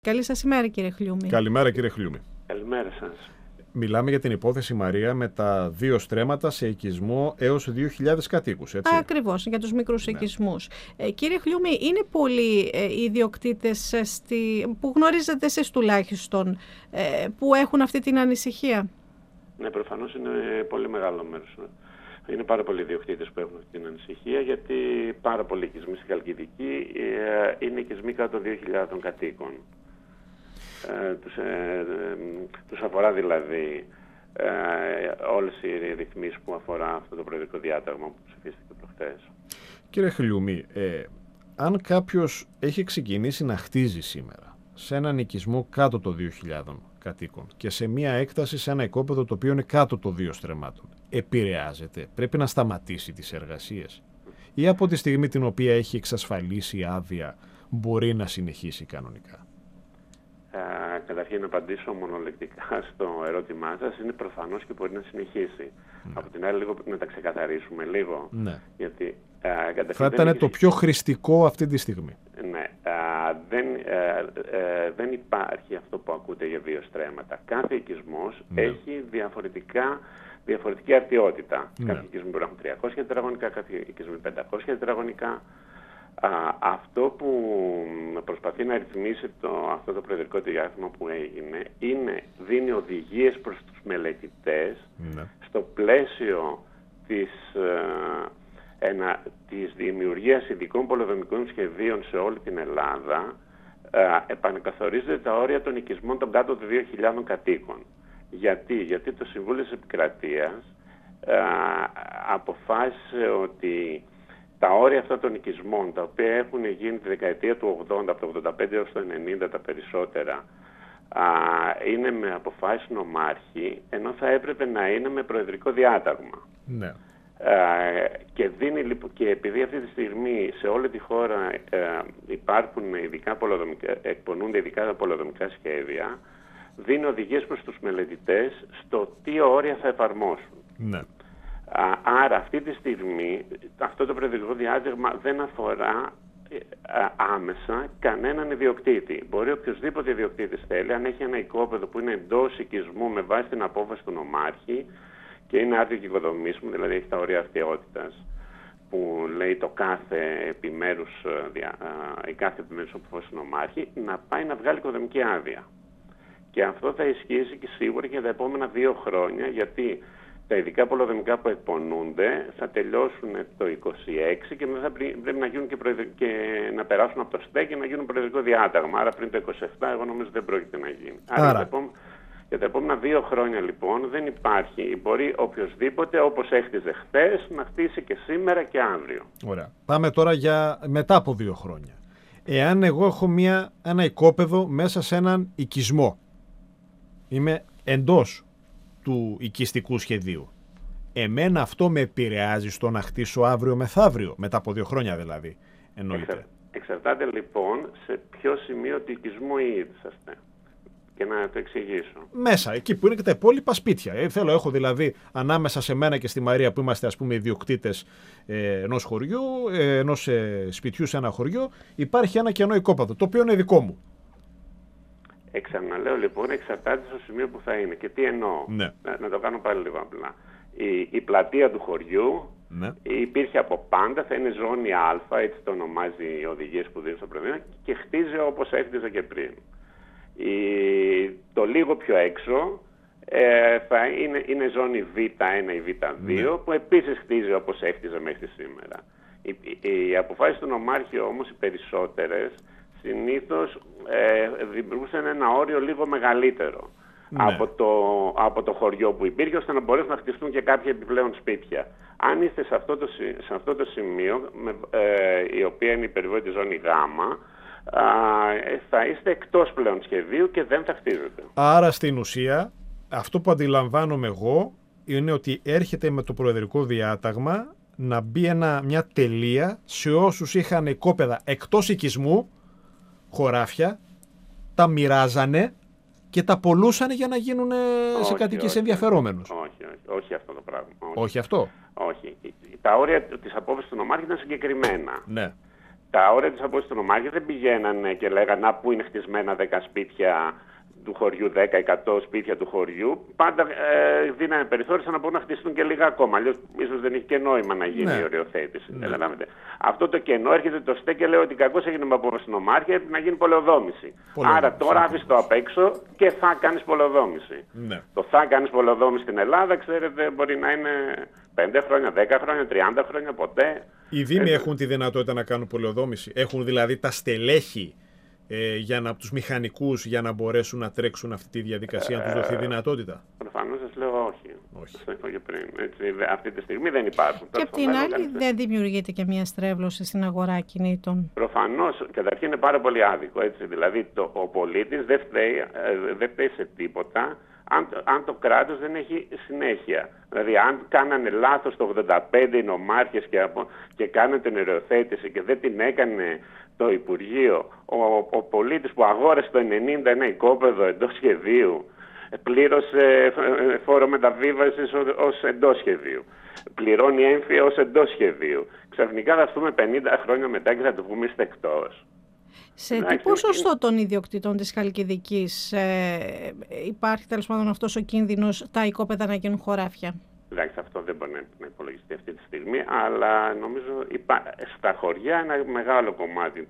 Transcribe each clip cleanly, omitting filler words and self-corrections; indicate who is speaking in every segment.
Speaker 1: Καλή σας ημέρα, κύριε Χλιούμη.
Speaker 2: Καλημέρα, κύριε Χλιούμη.
Speaker 3: Καλημέρα σας.
Speaker 2: Μιλάμε για την υπόθεση Μαρία με τα 2 στρέμματα σε οικισμό έως 2.000 κατοίκους, έτσι.
Speaker 1: Ακριβώς, για τους μικρούς οικισμούς. Κύριε Χλιούμη, είναι πολλοί οι ιδιοκτήτες που γνωρίζετε εσείς τουλάχιστον, που έχουν αυτή την ανησυχία?
Speaker 3: Ναι, προφανώς είναι πολύ μεγάλο μέρος. Είναι πάρα πολλοί ιδιοκτήτες που έχουν αυτή την ανησυχία, γιατί πάρα πολλοί οικισμοί στη Χαλκιδική είναι οικισμοί κάτω των 2.000 κατοίκων. Τους αφορά δηλαδή όλες οι ρυθμίσεις που αφορά αυτό το προεδρικό διάταγμα που ψηφίστηκε προχτές.
Speaker 2: Κύριε Χλιούμη, αν κάποιος έχει ξεκινήσει να χτίζει σήμερα σε έναν οικισμό κάτω των 2.000 κατοίκων και σε μία έκταση σε ένα οικόπεδο το οποίο είναι κάτω των 2 στρεμμάτων, επηρεάζεται, πρέπει να σταματήσει τις εργασίες ή από τη στιγμή την οποία έχει εξασφαλίσει άδεια μπορεί να συνεχίσει κανονικά?
Speaker 3: Καταρχήν να απαντήσω μονολεκτικά στο ερώτημά σας. Είναι προφανώς και μπορεί να συνεχίσει. Ναι. Από την άλλη, λίγο να τα ξεκαθαρίσουμε λίγο. Ναι. Γιατί,
Speaker 2: θα ήταν το πιο χρηστικό αυτή τη στιγμή.
Speaker 3: Ναι. Δεν υπάρχει αυτό που ακούτε για 2 στρέμματα. Κάθε οικισμός έχει διαφορετική αρτιότητα. Ναι. Κάποιοι οικισμοί μπορεί να έχουν 300 τετραγωνικά, κάποιοι οικισμοί 500 τετραγωνικά. Αυτό που προσπαθεί να ρυθμίσει αυτό το προεδρικό διάταγμα που έγινε, δίνει οδηγίες προς τους μελετητές στο πλαίσιο της δημιουργίας ειδικών πολεοδομικών σχεδίων σε όλη την Ελλάδα. Επανεκαθορίζεται τα όρια των οικισμών των κάτω των 2.000 κατοίκων. Γιατί το Συμβούλιο της Επικρατείας αποφάσισε ότι τα όρια αυτά των οικισμών, τα οποία έχουν γίνει τη δεκαετία του 80, από το 85 έως το 90 τα περισσότερα, είναι με αποφάσεις νομάρχη, ενώ θα έπρεπε να είναι με προεδρικό διάταγμα. Ναι. Και επειδή αυτή τη στιγμή σε όλη τη χώρα εκπονούνται ειδικά πολεοδομικά σχέδια, δίνει οδηγίες προς τους μελετητές στο τι όρια θα εφαρμόσουν. Ναι. Άρα αυτή τη στιγμή αυτό το προεδρικό διάταγμα δεν αφορά άμεσα κανέναν ιδιοκτήτη. Μπορεί οποιοδήποτε ιδιοκτήτης θέλει, αν έχει ένα οικόπεδο που είναι εντός οικισμού με βάση την απόφαση του νομάρχη και είναι άδειο οικοδομήσιμο, δηλαδή έχει τα όρια αρτιότητας που λέει το κάθε επιμέρους απόφαση του νομάρχη, να πάει να βγάλει οικοδομική άδεια. Και αυτό θα ισχύσει και σίγουρα για τα επόμενα 2 χρόνια, γιατί τα ειδικά πολεοδομικά που εκπονούνται θα τελειώσουν το 2026 και μετά πρέπει να γίνουν και να περάσουν από το ΣΤΕ και να γίνουν προεδρικό διάταγμα. Άρα πριν το 2027 εγώ νομίζω δεν πρόκειται να γίνει. Άρα για τα επόμενα 2 χρόνια λοιπόν δεν υπάρχει. Μπορεί οποιοδήποτε όπως έχτιζε χθες να χτίσει και σήμερα και αύριο.
Speaker 2: Ωραία. Πάμε τώρα για μετά από 2 χρόνια. Εάν εγώ έχω ένα οικόπεδο μέσα σε έναν οικισμό, είμαι εντός του οικιστικού σχεδίου, εμένα αυτό με επηρεάζει στο να χτίσω αύριο μεθαύριο, μετά από 2 χρόνια δηλαδή, εννοείται?
Speaker 3: Εξαρτάται λοιπόν σε ποιο σημείο του οικισμού είσαστε. Και να το εξηγήσω.
Speaker 2: Μέσα, εκεί που είναι και τα υπόλοιπα σπίτια. Έχω δηλαδή ανάμεσα σε μένα και στη Μαρία που είμαστε ας πούμε ιδιοκτήτες ενός χωριού, ενός σπιτιού σε ένα χωριό, υπάρχει ένα κενό οικόπεδο, το οποίο είναι δικό μου.
Speaker 3: Ξαναλέω λοιπόν, εξαρτάται στο σημείο που θα είναι. Και τι εννοώ? Ναι. Να το κάνω πάλι λίγο απλά. Η πλατεία του χωριού υπήρχε από πάντα, θα είναι ζώνη Α, έτσι το ονομάζει οι οδηγίες που δίνουν στο προεδρείο, και χτίζει όπως έχτιζε και πριν. Το λίγο πιο έξω θα είναι ζώνη Β1 ή Β2 που επίσης χτίζει όπως έχτιζε μέχρι σήμερα. Οι αποφάσεις του νομάρχη όμως, οι περισσότερες, συνήθως δημιουργούσαν ένα όριο λίγο μεγαλύτερο από το χωριό που υπήρχε, ώστε να μπορέσουν να χτιστούν και κάποια επιπλέον σπίτια. Αν είστε σε αυτό το σημείο, η οποία είναι η περιβόητη ζώνη Γ, θα είστε εκτός πλέον σχεδίου και δεν θα χτίζετε.
Speaker 2: Άρα στην ουσία αυτό που αντιλαμβάνομαι εγώ είναι ότι έρχεται με το προεδρικό διάταγμα να μπει μια τελεία σε όσους είχαν οικόπεδα εκτός οικισμού, χωράφια, τα μοιράζανε και τα πολλούσαν για να γίνουν σε κατοικίες ενδιαφερόμενους.
Speaker 3: Όχι αυτό το πράγμα.
Speaker 2: Όχι αυτό.
Speaker 3: Όχι. Τα όρια της απόφασης του νομάρχη ήταν συγκεκριμένα.
Speaker 2: Ναι.
Speaker 3: τα όρια της απόστασης των ομάρχες δεν πηγαίνανε και λέγανε πού είναι χτισμένα 10 σπίτια του χωριού, 10-100 σπίτια του χωριού. Πάντα δίνανε περιθώρια να μπορούν να χτιστούν και λίγα ακόμα. Αλλιώς ίσως δεν είχε και νόημα να γίνει η οριοθέτηση. Αυτό το κενό έρχεται το ΣΤΕ και λέει ότι κακώς έγινε με απόφαση στην ομάρχη, έπρεπε να γίνει πολεοδόμηση. Άρα τώρα άφησε το απ' έξω και θα κάνεις πολεοδόμηση. Ναι. Το θα κάνεις πολεοδόμηση στην Ελλάδα, ξέρετε, μπορεί να είναι 5 χρόνια, 10 χρόνια, 30 χρόνια, ποτέ.
Speaker 2: Οι Δήμοι έχουν τη δυνατότητα να κάνουν πολεοδόμηση. Έχουν δηλαδή τα στελέχη για τους μηχανικούς για να μπορέσουν να τρέξουν αυτή τη διαδικασία, να τους δοθεί δυνατότητα.
Speaker 3: Προφανώς σας λέω όχι. Σας είπα και πριν. Έτσι, αυτή τη στιγμή δεν υπάρχουν.
Speaker 1: Και απ' την άλλη δεν δημιουργείται και μια στρέβλωση στην αγορά κινήτων.
Speaker 3: Προφανώς. Καταρχήν είναι πάρα πολύ άδικο. Έτσι. Δηλαδή ο πολίτης δεν φταίει σε τίποτα αν το κράτος δεν έχει συνέχεια. Δηλαδή αν κάνανε λάθος το 85 οι νομάρχες και κάνανε την οριοθέτηση και δεν την έκανε το Υπουργείο, ο πολίτης που αγόρασε το 90 ένα οικόπεδο εντός σχεδίου πλήρωσε φόρο μεταβίβασης ως εντός σχεδίου. Πληρώνει έμφυα ως εντός σχεδίου. Ξαφνικά θα έρθουμε 50 χρόνια μετά και θα το βγούμε εκτός.
Speaker 1: Σε τι ποσοστό των ιδιοκτητών της Χαλκιδικής υπάρχει τέλος πάντων αυτός ο κίνδυνος τα οικόπεδα να γίνουν χωράφια?
Speaker 3: Εντάξει, αυτό δεν μπορεί να υπολογιστεί αυτή τη στιγμή, αλλά νομίζω στα χωριά ένα μεγάλο κομμάτι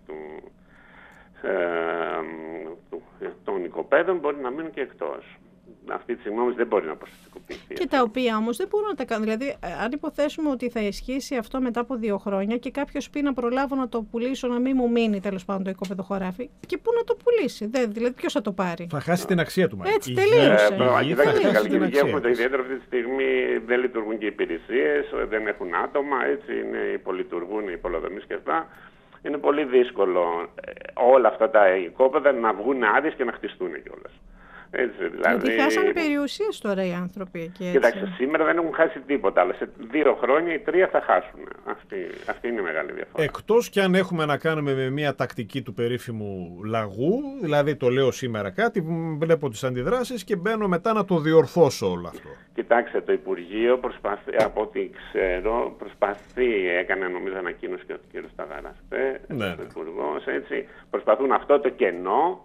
Speaker 3: των οικοπαίδων μπορεί να μείνουν και εκτός. Αυτή τη στιγμή όμως δεν μπορεί να αποστατικοποιηθεί.
Speaker 1: Και τα οποία όμως δεν μπορούν να τα κάνουν. Δηλαδή, αν υποθέσουμε ότι θα ισχύσει αυτό μετά από 2 χρόνια και κάποιος πει να προλάβω να το πουλήσω, να μην μου μείνει τέλος πάντων το οικόπεδο χωράφι, και πού να το πουλήσει? Δηλαδή, ποιος θα το πάρει?
Speaker 2: Θα χάσει την αξία του, μάλλον.
Speaker 1: Έτσι, τελείωσε.
Speaker 3: Κοιτάξτε, στην Χαλκιδική έχουμε το ιδιαίτερο αυτή τη στιγμή, δεν λειτουργούν και οι υπηρεσίες, δεν έχουν άτομα, έτσι υπολειτουργούν οι πολεοδομίες και αυτά. Είναι πολύ δύσκολο όλα αυτά τα οικόπεδα να βγουν άδειες και να χτιστούν κιόλας. Έτσι, δηλαδή...
Speaker 1: Γιατί χάσανε περιουσίες τώρα οι άνθρωποι.
Speaker 3: Κοιτάξτε, σήμερα δεν έχουν χάσει τίποτα, αλλά σε 2 χρόνια ή 3 θα χάσουν. Αυτή είναι η μεγάλη διαφορά.
Speaker 2: Εκτός κι αν έχουμε να κάνουμε με μια τακτική του περίφημου λαγού, δηλαδή το λέω σήμερα κάτι, βλέπω τις αντιδράσεις και μπαίνω μετά να το διορθώσω όλο αυτό.
Speaker 3: Κοιτάξτε, το Υπουργείο προσπαθεί, από ό,τι ξέρω, έκανε νομίζω ανακοίνωση και ο κ. Σταγάρας, ο Υπουργός, έτσι, προσπαθούν αυτό το κενό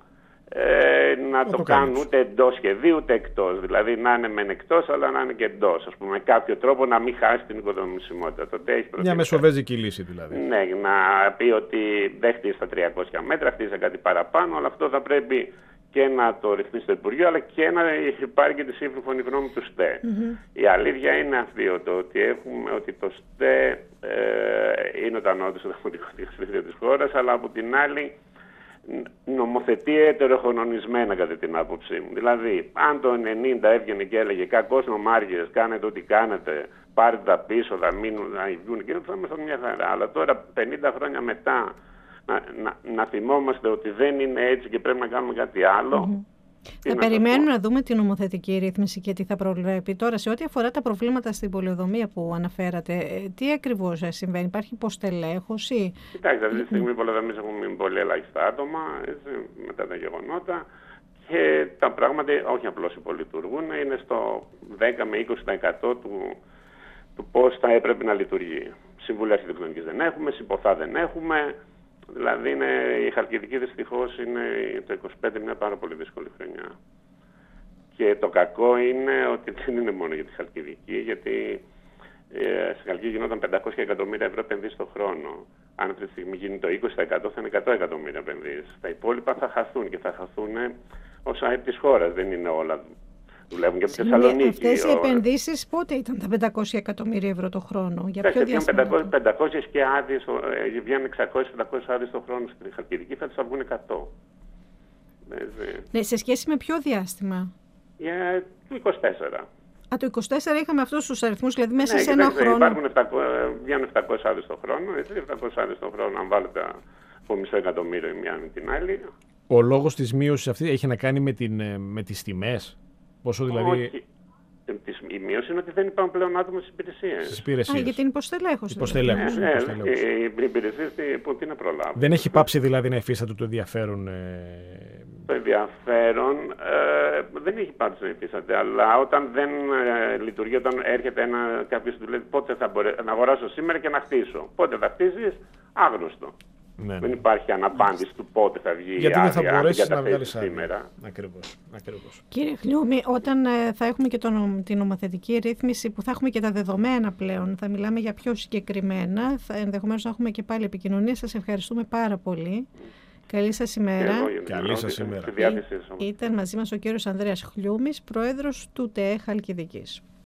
Speaker 3: να το κάνουν ούτε εντός σχεδίου ούτε εκτός. Δηλαδή να είναι μεν εκτός, αλλά να είναι και εντός. Ας πούμε, με κάποιο τρόπο να μην χάσει την οικοδομησιμότητα.
Speaker 2: Μια μεσοβέζικη λύση δηλαδή.
Speaker 3: Ναι, να πει ότι δεν χτίζει τα 300 μέτρα, χτίζει κάτι παραπάνω, αλλά αυτό θα πρέπει και να το ρυθμίσει το Υπουργείο, αλλά και να πάρει και τη σύμφωνη γνώμη του ΣΤΕ. Η αλήθεια είναι αυτή, ότι το ΣΤΕ είναι ο τανότης του Δημοτικού της χώρας, αλλά από την άλλη νομοθετεί ετεροχρονισμένα κατά την άποψή μου. Δηλαδή, αν το 90 έβγαινε και έλεγε κακώς νομάρχες, κάνετε ό,τι κάνετε, πάρτε τα πίσω, θα μείνουν, να βγουν και θα είμαστε μια χαρά. Αλλά τώρα, 50 χρόνια μετά, να θυμόμαστε ότι δεν είναι έτσι και πρέπει να κάνουμε κάτι άλλο.
Speaker 1: Θα περιμένουμε να δούμε την νομοθετική ρύθμιση και τι θα προβλέπει. Τώρα, σε ό,τι αφορά τα προβλήματα στην πολεοδομία που αναφέρατε, τι ακριβώς συμβαίνει? Υπάρχει υποστελέχωση?
Speaker 3: Κοιτάξτε, αυτή τη στιγμή οι πολεοδομίες έχουν μείνει πολύ ελάχιστα άτομα, έτσι, μετά τα γεγονότα, και τα πράγματα όχι απλώς υπολειτουργούν, είναι στο 10 με 20% του πώς θα έπρεπε να λειτουργεί. Συμβούλια αρχιτεκτονικής δεν έχουμε, ΣΥΠΟΘΑ δεν έχουμε. Δηλαδή η Χαλκιδική δυστυχώς είναι το 25 μια πάρα πολύ δύσκολη χρονιά. Και το κακό είναι ότι δεν είναι μόνο για τη Χαλκιδική, γιατί στη Χαλκιδική γινόταν 500 εκατομμύρια ευρώ επενδύσεις το χρόνο. Αν αυτή τη στιγμή γίνει το 20% θα είναι 100 εκατομμύρια επενδύσεις. Τα υπόλοιπα θα χαθούν και θα χαθούν ως ΑΕΠ της χώρας. Δεν είναι όλα. Δουλεύουν και από τη Θεσσαλονίκη.
Speaker 1: Αυτές οι επενδύσεις πότε ήταν τα 500 εκατομμύρια ευρώ το χρόνο? Για ποιο διάστημα?
Speaker 3: 500 και άδειες, βγαίνουν 600-700 άδειες το χρόνο στην Χαλκιδική, θα τους βγουν 100.
Speaker 1: Ναι, σε σχέση με ποιο διάστημα?
Speaker 3: Το 24.
Speaker 1: Το 24 είχαμε αυτούς τους αριθμούς, δηλαδή μέσα σε ένα χρόνο.
Speaker 3: Βγαίνουν 700 άδειες το χρόνο, 700 άδειες το χρόνο, αν βάλετε από μισό εκατομμύριο η μία με την άλλη.
Speaker 2: Ο λόγος της μείωσης αυτή έχει να κάνει με τις τιμές? Πόσο δηλαδή...
Speaker 3: Όχι. Η μείωση είναι ότι δεν υπάρχουν πλέον άτομα στις υπηρεσίες.
Speaker 1: Για την υποστελέχωση.
Speaker 3: Οι υπηρεσίες τι να προλάβουν.
Speaker 2: Δεν έχει πάψει δηλαδή να υφίσταται το ενδιαφέρον?
Speaker 3: Το ενδιαφέρον δεν έχει πάψει να υφίσταται, αλλά όταν δεν λειτουργεί, όταν έρχεται κάποιος που του λέει πότε θα μπορέσω να αγοράσω σήμερα και να χτίσω. Πότε θα χτίσεις? Άγνωστο.
Speaker 2: Ναι.
Speaker 3: Δεν υπάρχει αναπάντηση του πότε θα βγει
Speaker 2: γιατί
Speaker 3: η άδεια.
Speaker 2: Γιατί δεν θα μπορέσει να βγάλει
Speaker 3: σήμερα.
Speaker 2: Ακριβώς.
Speaker 1: Κύριε Χλιούμη, όταν θα έχουμε και την νομοθετική ρύθμιση που θα έχουμε και τα δεδομένα πλέον, θα μιλάμε για πιο συγκεκριμένα, ενδεχομένως να έχουμε και πάλι επικοινωνία. Σας ευχαριστούμε πάρα πολύ. Καλή σας ημέρα.
Speaker 2: Καλή σας ημέρα.
Speaker 1: Ήταν μαζί μας ο κύριος Ανδρέας Χλιούμης, πρόεδρος του ΤΕΕ Χαλκιδικής.